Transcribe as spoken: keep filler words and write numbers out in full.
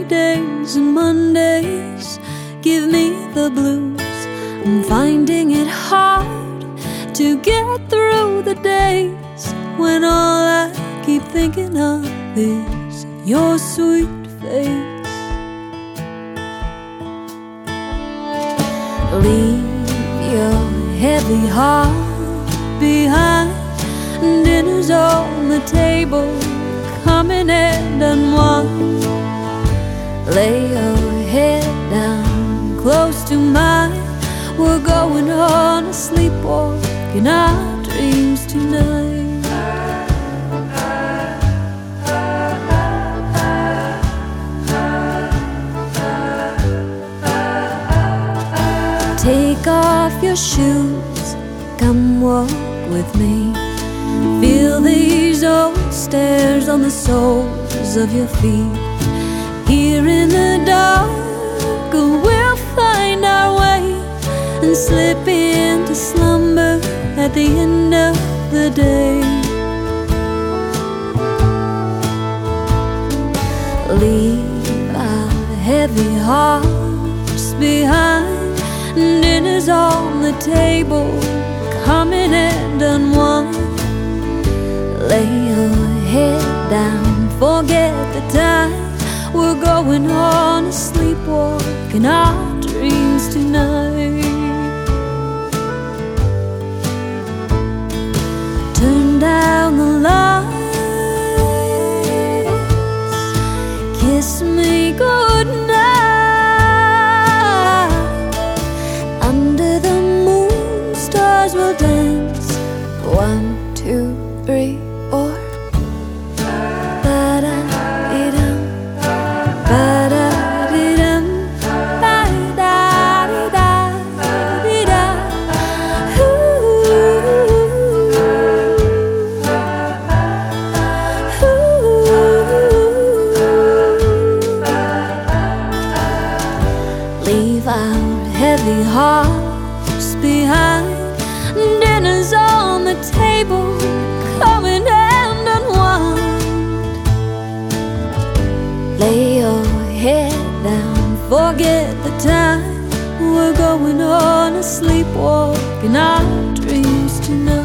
Fridays and Mondays give me the blues. I'm finding it hard to get through the days when all I keep thinking of is your sweet face. Leave your heavy heart behind. Dinner's on the table, come in and unwind. Lay your head down close to mine. We're going on a sleepwalk in our dreams tonight. Take off your shoes, come walk with me. Feel these old stairs on the soles of your feet. Here in the dark we'll find our way and slip into slumber at the end of the day. Leave our heavy hearts behind. Dinner's on the table, come in and unwind. Lay your head down, forget the time. We're going on a sleepwalk in our dreams tonight. Turn down the lights, kiss me goodnight. Under the moon, stars will dance. One, two, three, four. Ba-da-dee-dum, ba-da-dee-dum, ba-da-dee-da-dee-da. Ooh, ooh. Leave out heavy hearts behind. Dinner's on the table, come in and unwind. Lay your head down, forget the time. We're going on a sleepwalk in our dreams tonight.